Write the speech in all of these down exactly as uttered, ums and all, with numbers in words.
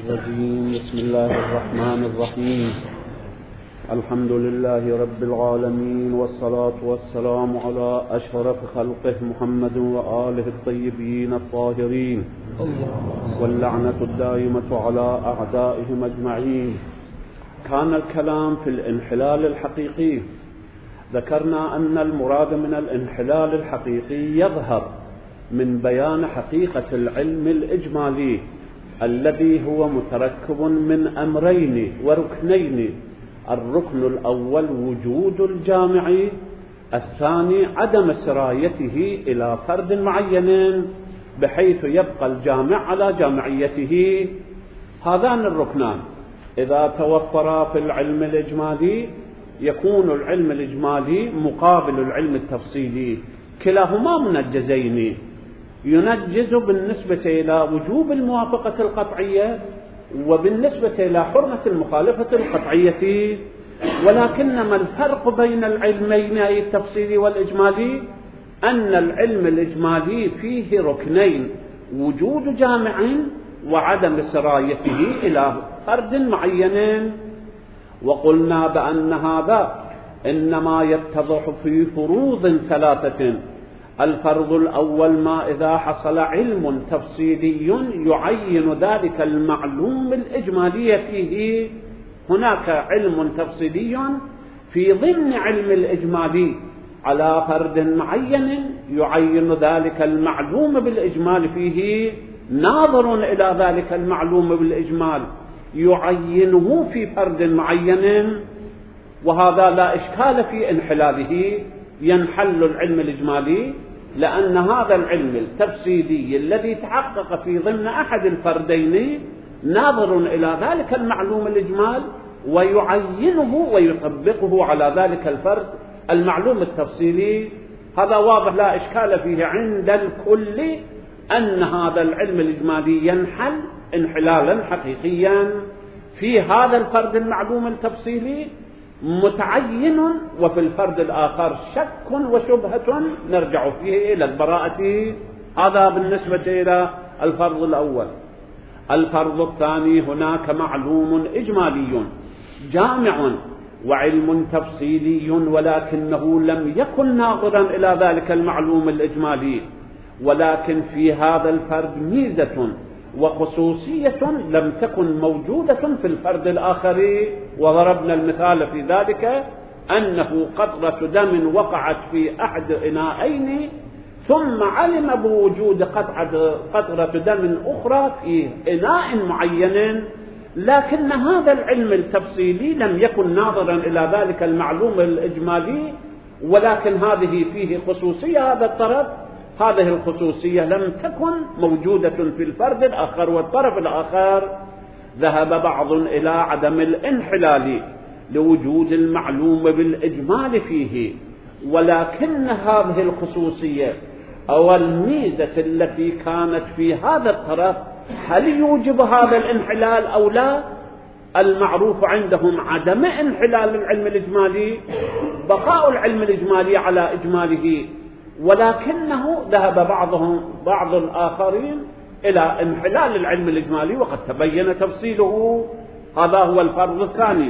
الرجيم. بسم الله الرحمن الرحيم. الحمد لله رب العالمين، والصلاة والسلام على أشرف خلقه محمد وآله الطيبين الطاهرين، واللعنة الدائمة على أعدائهم أجمعين. كان الكلام في الانحلال الحقيقي. ذكرنا أن المراد من الانحلال الحقيقي يظهر من بيان حقيقة العلم الإجمالي الذي هو متركب من أمرين وركنين: الركن الأول وجود الجامع، الثاني عدم سرايته إلى فرد معين بحيث يبقى الجامع على جامعيته. هذان الركنان إذا توفرا في العلم الإجمالي يكون العلم الإجمالي مقابل العلم التفصيلي، كلاهما منجزين. ينجز بالنسبة إلى وجوب الموافقة القطعية وبالنسبة إلى حرمة المخالفة القطعية، ولكنما الفرق بين العلمين أي التفصيلي والإجمالي أن العلم الإجمالي فيه ركنين: وجود جامع وعدم سرايته إلى فرد معين. وقلنا بأن هذا إنما يتضح في فروض ثلاثة. الفرض الأول: ما إذا حصل علم تفصيلي يعين ذلك المعلوم الإجمالي فيه. هناك علم تفصيلي في ضمن علم الإجمالي على فرد معين يعين ذلك المعلوم بالإجمال فيه، ناظر إلى ذلك المعلوم بالإجمال يعينه في فرد معين، وهذا لا إشكال في انحلاله. ينحل العلم الإجمالي لأن هذا العلم التفصيلي الذي تحقق في ضمن أحد الفردين ناظر إلى ذلك المعلوم الإجمال ويعينه ويطبقه على ذلك الفرد المعلوم التفصيلي. هذا واضح لا إشكال فيه عند الكل أن هذا العلم الإجمالي ينحل انحلالا حقيقيا في هذا الفرد المعلوم التفصيلي متعين، وفي الفرد الآخر شك وشبهة نرجع فيه إلى البراءة. هذا بالنسبة إلى الفرد الأول. الفرد الثاني: هناك معلوم إجمالي جامع وعلم تفصيلي ولكنه لم يكن ناظرا إلى ذلك المعلوم الإجمالي، ولكن في هذا الفرد ميزة وخصوصية لم تكن موجودة في الفرد الآخر. وضربنا المثال في ذلك أنه قطرة دم وقعت في أحد إناءين ثم علم بوجود قطرة دم أخرى في إناء معين، لكن هذا العلم التفصيلي لم يكن ناظرا إلى ذلك المعلوم الإجمالي، ولكن هذه فيه خصوصية. هذا الطرف هذه الخصوصية لم تكن موجودة في الفرد الآخر والطرف الآخر. ذهب بعض إلى عدم الانحلال لوجود المعلوم بالإجمال فيه، ولكن هذه الخصوصية أو الميزة التي كانت في هذا الطرف هل يوجب هذا الانحلال أو لا؟ المعروف عندهم عدم انحلال العلم الإجمالي، بقاء العلم الإجمالي على إجماله، ولكنه ذهب بعضهم بعض الآخرين إلى انحلال العلم الإجمالي وقد تبين تفصيله. هذا هو الفرض الثاني.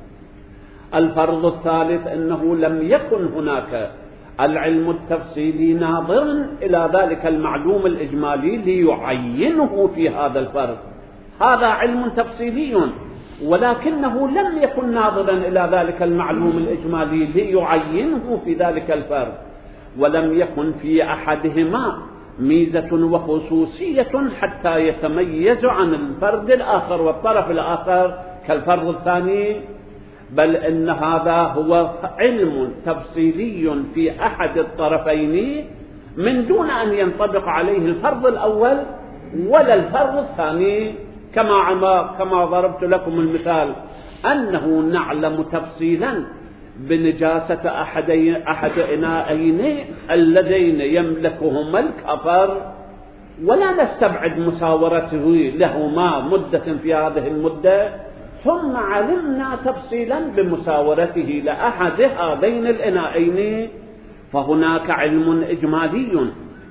الفرض الثالث: أنه لم يكن هناك العلم التفصيلي ناظرا إلى ذلك المعلوم الإجمالي ليعينه في هذا الفرد. هذا علم تفصيلي ولكنه لم يكن ناظرا إلى ذلك المعلوم الإجمالي ليعينه في ذلك الفرد، ولم يكن في أحدهما ميزة وخصوصية حتى يتميز عن الفرد الآخر والطرف الآخر كالفرد الثاني، بل إن هذا هو علم تفصيلي في أحد الطرفين من دون أن ينطبق عليه الفرد الأول ولا الفرد الثاني. كما كما ضربت لكم المثال أنه نعلم تفصيلا بنجاسة أحد أحد إناءين اللذين يملكهما الكفر، ولا نستبعد مساورته لهما مدة في هذه المدة، ثم علمنا تفصيلا بمساورته لأحد هذين الإناءين. فهناك علم إجمالي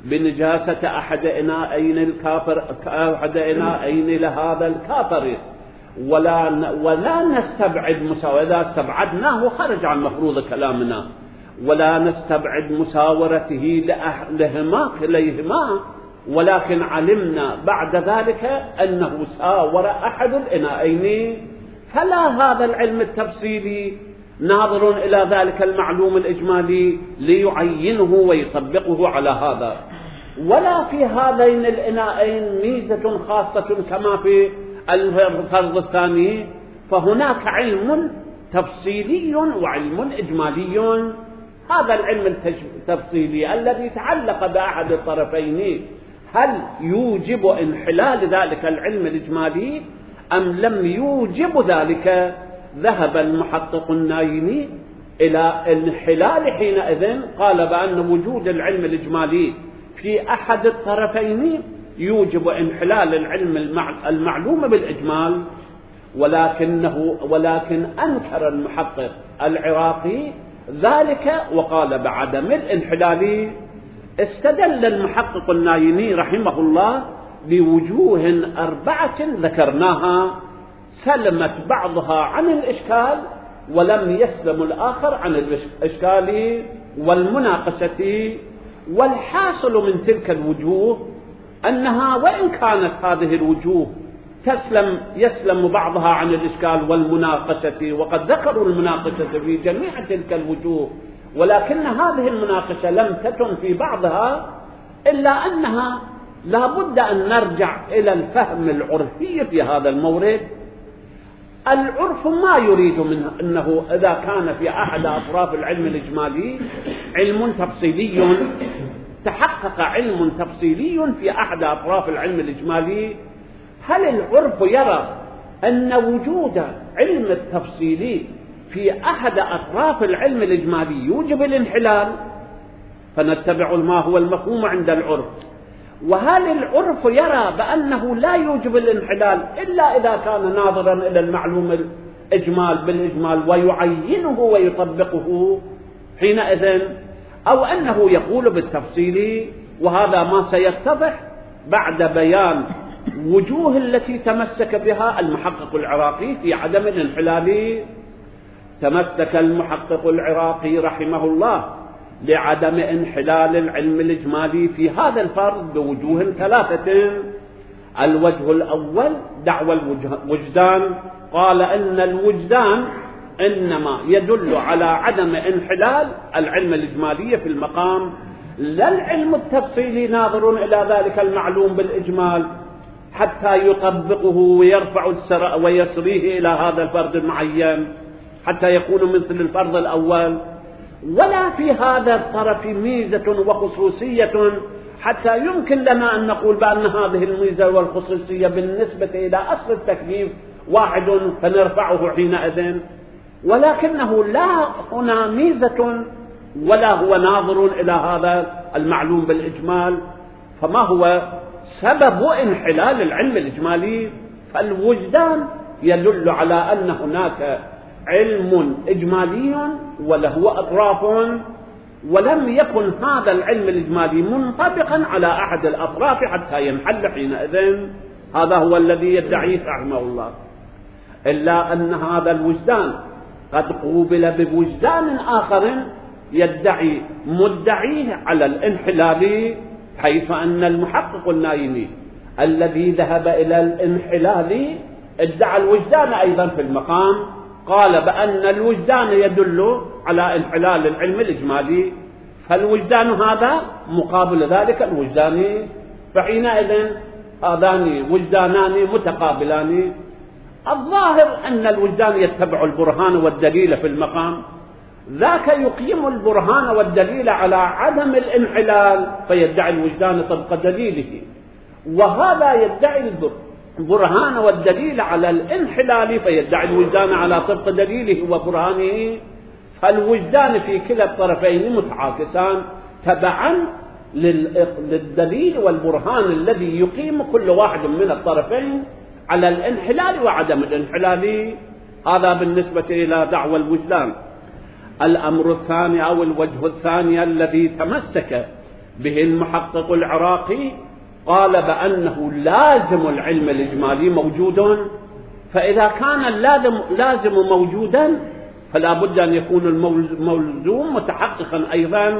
بنجاسة أحد إناءين الكافر أحد إناءين لهذا الكافر، ولا ولا نستبعد مساواة، إذا استبعدناه خرج عن مفروض كلامنا، ولا نستبعد مساورته لهما كليهما، ولكن علمنا بعد ذلك أنه ساور أحد الإناءين، فلا هذا العلم التفصيلي ناظر إلى ذلك المعلوم الإجمالي ليعينه ويطبقه على هذا، ولا في هذين الإناءين ميزة خاصة كما في الفرض الثاني، فهناك علم تفصيلي وعلم إجمالي. هذا العلم التفصيلي الذي تعلق بأحد الطرفين هل يوجب انحلال ذلك العلم الإجمالي أم لم يوجب ذلك؟ ذهب المحقق النايمي إلى انحلال حينئذ، قال بأن وجود العلم الإجمالي في أحد الطرفين يوجب انحلال العلم المعلوم بالإجمال، ولكنه ولكن أنكر المحقق العراقي ذلك وقال بعدم الانحلال. استدل المحقق النايمي رحمه الله بوجوه أربعة ذكرناها، سلمت بعضها عن الإشكال ولم يسلم الآخر عن الإشكال والمناقشة. والحاصل من تلك الوجوه أنها وإن كانت هذه الوجوه تسلم يسلم بعضها عن الإشكال والمناقشة، وقد ذكروا المناقشة في جميع تلك الوجوه، ولكن هذه المناقشة لم تتم في بعضها، إلا أنها لا بد أن نرجع إلى الفهم العرفي في هذا المورد. العرف ما يريد منه أنه إذا كان في أحد أطراف العلم الإجمالي علم تفصيلي، تحقق علم تفصيلي في أحد أطراف العلم الإجمالي، هل العرف يرى أن وجود علم التفصيلي في أحد أطراف العلم الإجمالي يوجب الانحلال؟ فنتبع ما هو المفهوم عند العرف. وهل العرف يرى بأنه لا يوجب الانحلال إلا إذا كان ناظرا إلى المعلوم الإجمال بالإجمال ويعينه ويطبقه حينئذ، أو أنه يقول بالتفصيل؟ وهذا ما سيتضح بعد بيان وجوه التي تمسك بها المحقق العراقي في عدم الانحلال. تمسك المحقق العراقي رحمه الله لعدم انحلال العلم الإجمالي في هذا الفرض بوجوه ثلاثة. الوجه الأول دعوى الوجدان، قال إن الوجدان إنما يدل على عدم انحلال العلم الإجمالي في المقام، لا العلم التفصيلي ناظر إلى ذلك المعلوم بالإجمال حتى يطبقه ويرفع السر ويسريه إلى هذا الفرد المعين حتى يكون مثل الفرض الأول، ولا في هذا الطرف ميزة وخصوصية حتى يمكن لنا أن نقول بأن هذه الميزة والخصوصية بالنسبة إلى أصل التكليف واحد فنرفعه حينئذ، ولكنه لا هنا ميزة ولا هو ناظر إلى هذا المعلوم بالإجمال. فما هو سبب انحلال العلم الإجمالي؟ فالوجدان يدل على أن هناك علم إجمالي وله أطراف، ولم يكن هذا العلم الإجمالي منطبقا على أحد الأطراف حتى ينحل حينئذ. هذا هو الذي يدعيه رحمه الله، إلا أن هذا الوجدان قد قوبل بوجدان آخر يدعي مدعيه على الانحلال، حيث أن المحقق النايمي الذي ذهب إلى الانحلال ادعى الوجدان أيضا في المقام، قال بأن الوجدان يدل على انحلال العلم الإجمالي، فالوجدان هذا مقابل ذلك الوجدان، فحينئذ هذان وجدانان متقابلان. الظاهر أن الوجدان يتبع البرهان والدليل في المقام، ذاك يقيم البرهان والدليل على عدم الانحلال فيدعي الوجدان طبق دليله، وهذا يدعي البرهان والدليل على الانحلال فيدعي الوجدان على طبق دليله وبرهانه. فالوجدان في كلا الطرفين متعاكسان تبعا للدليل والبرهان الذي يقيم كل واحد من الطرفين على الانحلال وعدم الانحلال. هذا بالنسبة إلى دعوى الوجدان. الأمر الثاني أو الوجه الثاني الذي تمسك به المحقق العراقي قال بأنه لازم العلم الإجمالي موجود، فإذا كان اللازم لازم موجودا فلا بد أن يكون الملزوم متحققا أيضا.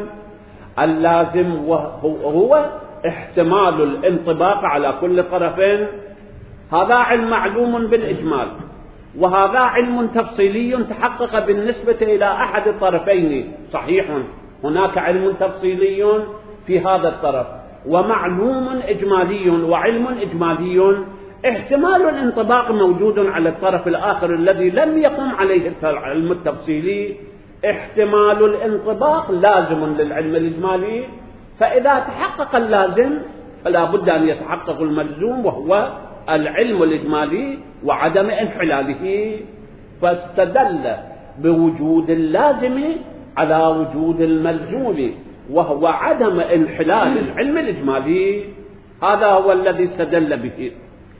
اللازم هو احتمال الانطباق على كل طرفين، هذا علم معلوم بالإجمال، وهذا علم تفصيلي تحقق بالنسبة إلى أحد الطرفين. صحيح هناك علم تفصيلي في هذا الطرف ومعلوم إجمالي، وعلم إجمالي احتمال الانطباق موجود على الطرف الآخر الذي لم يقم عليه العلم التفصيلي. احتمال الانطباق لازم للعلم الإجمالي، فإذا تحقق اللازم فلا بد أن يتحقق الملزوم وهو العلم الإجمالي وعدم انحلاله. فاستدل بوجود اللازم على وجود الملزوم وهو عدم انحلال العلم الإجمالي، هذا هو الذي استدل به.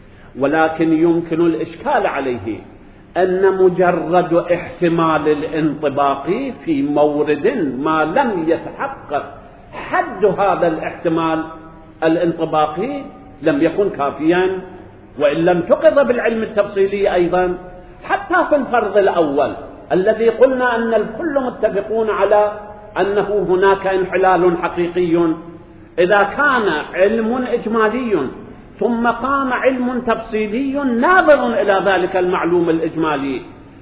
ولكن يمكن الإشكال عليه أن مجرد احتمال الانطباق في مورد ما لم يتحقق حد هذا الاحتمال الانطباقي لم يكن كافيا، وإن لم تقض بالعلم التفصيلي أيضا. حتى في الفرض الأول الذي قلنا أن الكل متفقون على أنه هناك انحلال حقيقي، إذا كان علم إجمالي ثم قام علم تفصيلي ناظر إلى ذلك المعلوم الإجمالي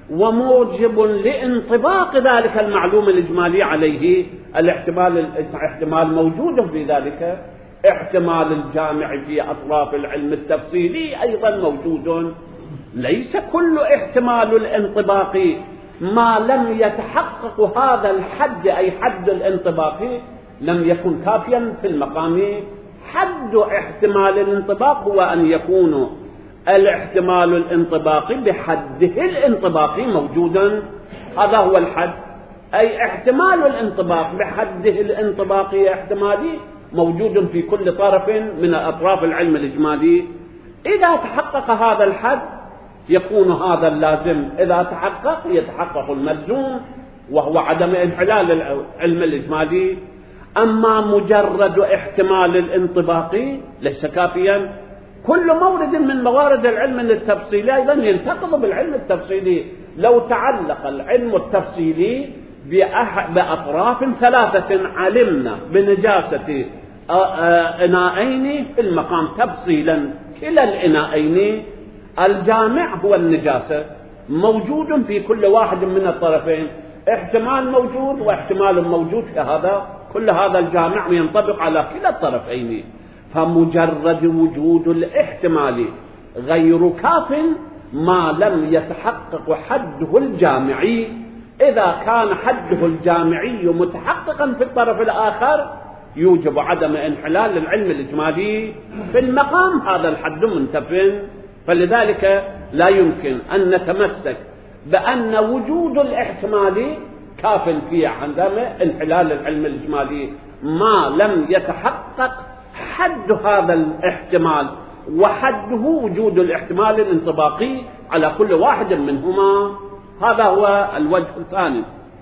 وموجب لانطباق ذلك المعلوم الإجمالي عليه، الاحتمال الاحتمال موجود في ذلك، احتمال الجامع في أطراف العلم التفصيلي أيضا موجود. ليس كل احتمال الانطباق ما لم يتحقق هذا الحد، أي حد الانطباق لم يكن كافيا في المقام. حد احتمال الانطباق هو أن يكون الاحتمال الانطباقي بحده الانطباقي موجودا، هذا هو الحد، أي احتمال الانطباق بحده الانطباقي احتمالي موجود في كل طرف من أطراف العلم الإجمالي. إذا تحقق هذا الحد يكون هذا اللازم، إذا تحقق يتحقق الملزوم وهو عدم انحلال العلم الإجمالي. أما مجرد احتمال الانطباقي ليس كافيا، كل مورد من موارد العلم التفصيلي أيضا ينتقض بالعلم التفصيلي. لو تعلق العلم التفصيلي بأطراف ثلاثة علمنا بنجاسة إناءين في المقام تفصيلا، كلا الإناءين الجامع هو النجاسة موجود في كل واحد من الطرفين، احتمال موجود واحتمال موجود في هذا، كل هذا الجامع ينطبق على كلا الطرفين. فمجرد وجود الاحتمال غير كاف ما لم يتحقق حده الجامعي. إذا كان حده الجامعي متحققا في الطرف الآخر يوجب عدم انحلال العلم الإجمالي في المقام، هذا الحد منتف. فلذلك لا يمكن أن نتمسك بأن وجود الاحتمال كاف في عدم انحلال العلم الإجمالي ما لم يتحقق حد هذا الاحتمال، وحده وجود الاحتمال الانطباقي على كل واحد منهما. هذا هو الوجه الثاني.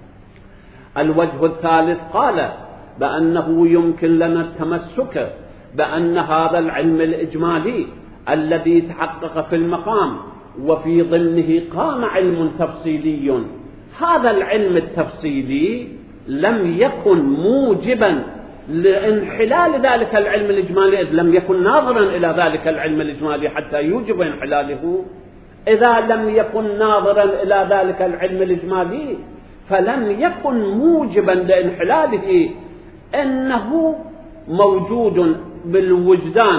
الوجه الثالث قال بأنه يمكن لنا التمسك بأن هذا العلم الإجمالي الذي تحقق في المقام وفي ضمنه قام علم تفصيلي، هذا العلم التفصيلي لم يكن موجبا لانحلال ذلك العلم الإجمالي، إذ لم يكن ناظرا إلى ذلك العلم الإجمالي حتى يوجب انحلاله. إذا لم يكن ناظرا إلى ذلك العلم الإجمالي فلم يكن موجبا لانحلاله، إنه موجود بالوجدان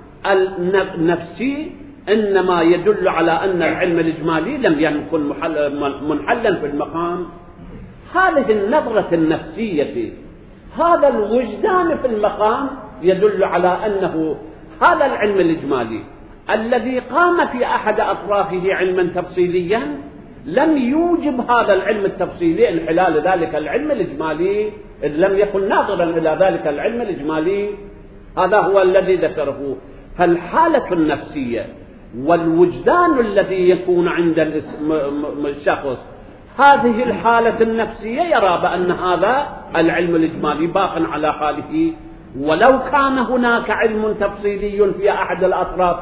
النفسي، إنما يدل على أن العلم الإجمالي لم يكن منحلا في المقام. هذه النظرة النفسية، هذا الوجدان في المقام يدل على أنه هذا العلم الإجمالي الذي قام في أحد أطرافه علما تفصيليا لم يوجب هذا العلم التفصيلي انحلال ذلك العلم الإجمالي، إذ لم يكن ناظرا إلى ذلك العلم الإجمالي. هذا هو الذي ذكره. فالحالة النفسية والوجدان الذي يكون عند الشخص، هذه الحالة النفسية يرى بأن هذا العلم الإجمالي باق على حاله ولو كان هناك علم تفصيلي في أحد الأطراف،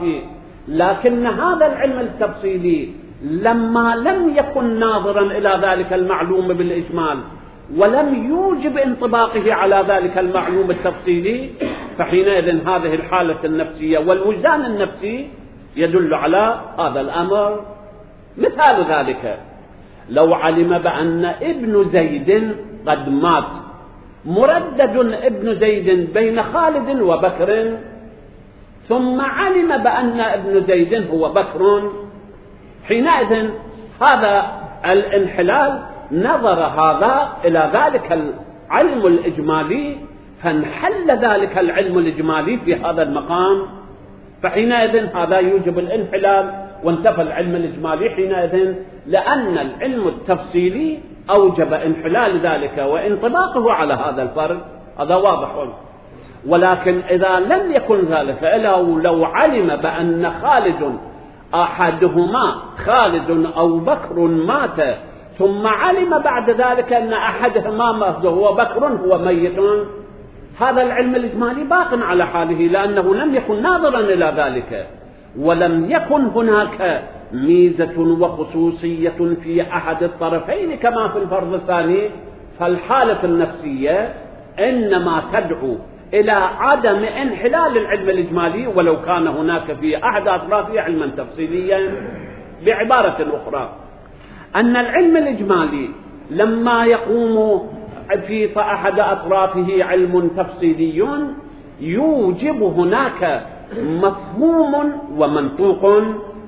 لكن هذا العلم التفصيلي لما لم يكن ناظرا إلى ذلك المعلوم بالإجمال ولم يوجب انطباقه على ذلك المعلوم التفصيلي، فحينئذ هذه الحالة النفسية والوجدان النفسي يدل على هذا الأمر. مثال ذلك لو علم بأن ابن زيد قد مات، مردد ابن زيد بين خالد وبكر، ثم علم بأن ابن زيد هو بكر، حينئذ هذا الانحلال نظر هذا إلى ذلك العلم الإجمالي فانحل ذلك العلم الإجمالي في هذا المقام، فحينئذ هذا يوجب الانحلال وانتفى العلم الإجمالي حينئذ، لأن العلم التفصيلي أوجب انحلال ذلك وانطباقه على هذا الفرد، هذا واضح. ولكن إذا لم يكن ذلك، لو, لو علم بأن خالد أحدهما خالد أو بكر مات، ثم علم بعد ذلك أن أحدهما مات هو بكر هو ميت، هذا العلم الإجمالي باق على حاله لأنه لم يكن ناظرا إلى ذلك، ولم يكن هناك ميزة وخصوصية في أحد الطرفين كما في الفرض الثاني. فالحالة النفسية إنما تدعو إلى عدم انحلال العلم الإجمالي ولو كان هناك في أحد أطرافه علما تفصيليا. بعبارة أخرى، أن العلم الإجمالي لما يقوم في أحد أطرافه علم تفصيلي يوجب هناك مفهوم ومنطوق.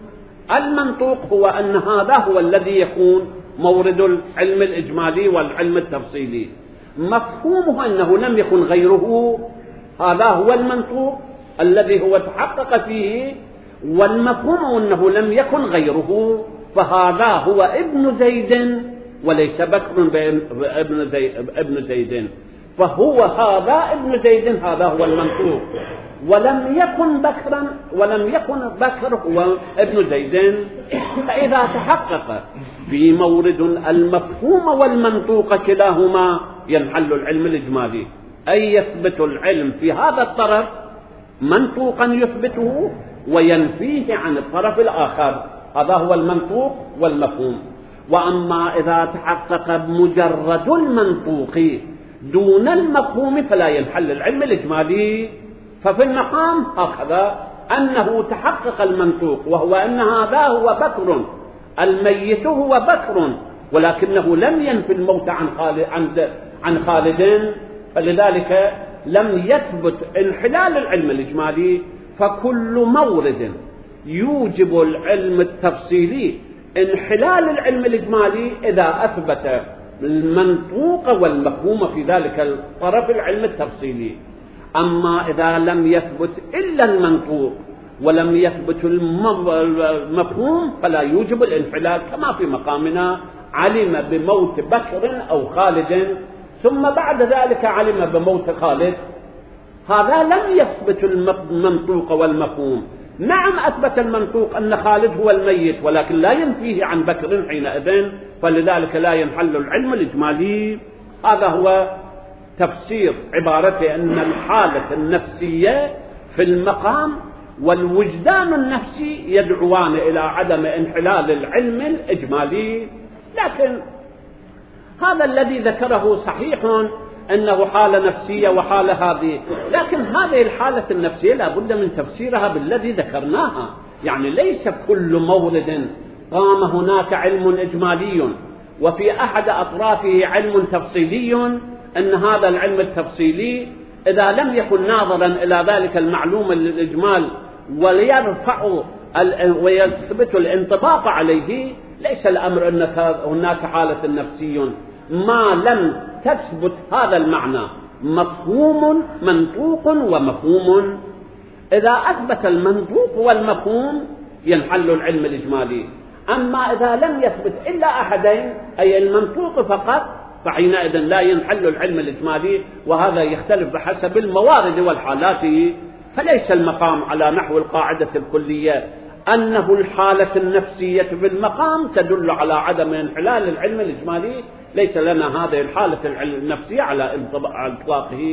المنطوق هو أن هذا هو الذي يكون مورد العلم الإجمالي والعلم التفصيلي، مفهومه أنه لم يكن غيره، هذا هو المنطوق الذي هو تحقق فيه، والمفهوم أنه لم يكن غيره، فهذا هو ابن زيد وليس بكر ابن زيد, ابن زيد فهو هذا ابن زيد، هذا هو المنطوق، ولم يكن بكرا ولم يكن بكر هو ابن زيد. فإذا تحقق في مورد المفهوم والمنطوق كلاهما ينحل العلم الإجمالي، أي يثبت العلم في هذا الطرف منطوقا يثبته وينفيه عن الطرف الآخر، هذا هو المنطوق والمفهوم. وأما إذا تحقق بمجرد المنطوق دون المفهوم فلا ينحل العلم الإجمالي. ففي المقام هكذا أنه تحقق المنطوق وهو أن هذا هو بكر، الميت هو بكر، ولكنه لم ينفي الموت عن خالد, عن عن خالد، فلذلك لم يثبت انحلال العلم الإجمالي. فكل مورد يوجب العلم التفصيلي انحلال العلم الإجمالي إذا أثبت المنطوق والمفهوم في ذلك الطرف العلم التفصيلي. أما إذا لم يثبت إلا المنطوق ولم يثبت المفهوم فلا يوجب الانحلال، كما في مقامنا علم بموت بكر أو خالد ثم بعد ذلك علم بموت خالد، هذا لم يثبت المنطوق والمفهوم. نعم أثبت المنطوق أن خالد هو الميت ولكن لا ينفيه عن بكر حينئذ، فلذلك لا ينحل العلم الإجمالي. هذا هو تفسير عبارته أن الحالة النفسية في المقام والوجدان النفسي يدعوان إلى عدم انحلال العلم الإجمالي. لكن هذا الذي ذكره صحيح أنه حالة نفسية وحالة هذه، لكن هذه الحالة النفسية لا بد من تفسيرها بالذي ذكرناها، يعني ليس كل مورد قام هناك علم إجمالي وفي أحد أطرافه علم تفصيلي أن هذا العلم التفصيلي إذا لم يكن ناظرا إلى ذلك المعلوم الإجمال وليرفع ويثبت الانطباق عليه، ليس الأمر أن هناك حالة نفسي ما لم تثبت هذا المعنى مفهوم منطوق ومفهوم. إذا أثبت المنطوق والمفهوم ينحل العلم الإجمالي، أما إذا لم يثبت إلا أحدين أي المنطوق فقط فحينئذ لا ينحل العلم الإجمالي، وهذا يختلف بحسب الموارد والحالات. فليس المقام على نحو القاعدة الكلية أنه الحالة النفسية في المقام تدل على عدم انحلال العلم الإجمالي، ليس لنا هذه الحالة النفسية على إطلاقه،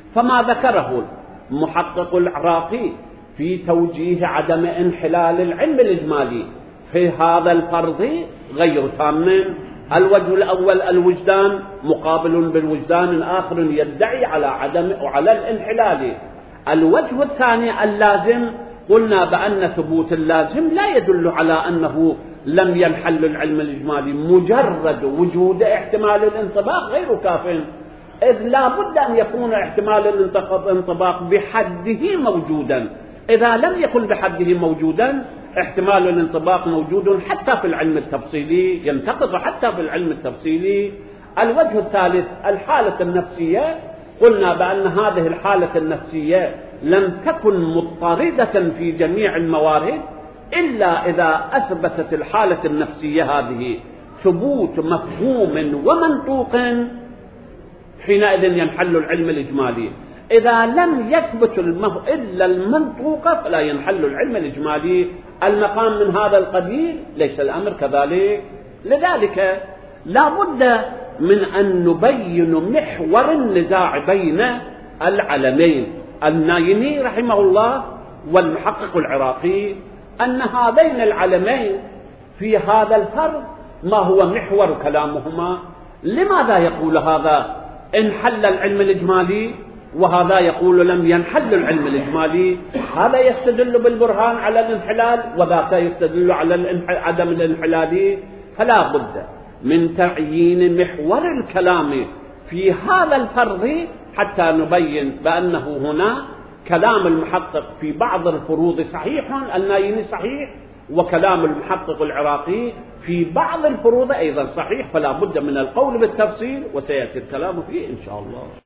فما ذكره المحقق العراقي في توجيه عدم انحلال العلم الإجمالي في هذا الفرض غير تام. الوجه الأول الوجدان مقابل بالوجدان آخر يدعي على عدم وعلى الانحلال. الوجه الثاني اللازم، قلنا بأن ثبوت اللازم لا يدل على أنه لم ينحل العلم الإجمالي، مجرد وجود احتمال الانطباق غير كاف، إذ لا بد أن يكون احتمال الانطباق بحده موجودا. إذا لم يكن بحده موجودا احتمال الانطباق موجود حتى في العلم التفصيلي، ينتقض حتى في العلم التفصيلي. الوجه الثالث الحالة النفسية، قلنا بأن هذه الحالة النفسية لم تكن مضطردة في جميع الموارد إلا إذا أثبتت الحالة النفسية هذه ثبوت مفهوم ومنطوق، حينئذ ينحل العلم الإجمالي. إذا لم يثبت إلا المنطوق فلا ينحل العلم الإجمالي. المقام من هذا القبيل ليس الأمر كذلك. لذلك لا بد من أن نبين محور النزاع بين العلمين، النايني رحمه الله والمحقق العراقي، أن هذين العلمين في هذا الفرض ما هو محور كلامهما. لماذا يقول هذا انحل العلم الإجمالي وهذا يقول لم ينحل العلم الإجمالي؟ هذا يستدل بالبرهان على الانحلال وذاك يستدل على عدم الانحلال. فلا بد من تعيين محور الكلام في هذا الفرض حتى نبين بأنه هنا كلام المحقق في بعض الفروض صحيح، النايني صحيح، وكلام المحقق العراقي في بعض الفروض أيضا صحيح. فلا بد من القول بالتفصيل وسيأتي الكلام فيه إن شاء الله.